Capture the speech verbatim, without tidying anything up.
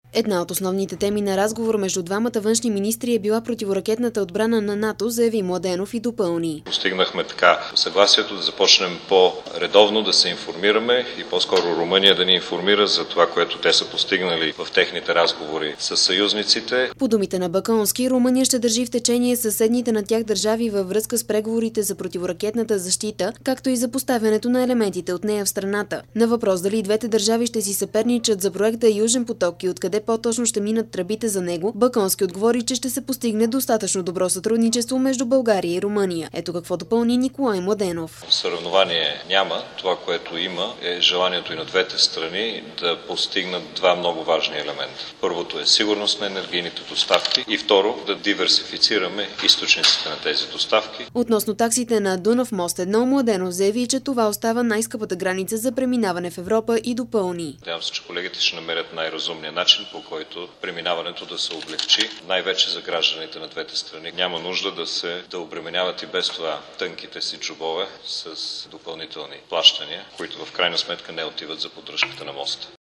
Една от основните теми на разговор между двамата външни министри е била противоракетната отбрана на НАТО, заяви Младенов и допълни. Постигнахме така съгласието да започнем по-редовно да се информираме и по-скоро Румъния да ни информира за това, което те са постигнали в техните разговори с съюзниците. По думите на Баконски, Румъния ще държи в течение съседните на тях държави във връзка с преговорите за противоракетната защита, както и за поставянето на елементите от нея в страната. На въпрос дали двете държави ще си съперничат за проекта Южен поток и откъде по-точно ще минат тръбите за него, Баконски отговори, че ще се постигне достатъчно добро сътрудничество между България и Румъния. Ето какво допълни Николай Младенов. Съревнование няма. Това, което има, е желанието и на двете страни да постигнат два много важни елемента. Първото е сигурност на енергийните доставки и второ да диверсифицираме източниците на тези доставки. Относно таксите на Дунав мост едно, Младенов заяви, че това остава най-скъпата граница за преминаване в Европа и допълни. Надявам се, че колегите ще намерят най-разумния начин, по който преминаването да се облегчи, най-вече за гражданите на двете страни. Няма нужда да се да обременяват и без това тънките си джобове с допълнителни плащания, които в крайна сметка не отиват за поддръжката на моста.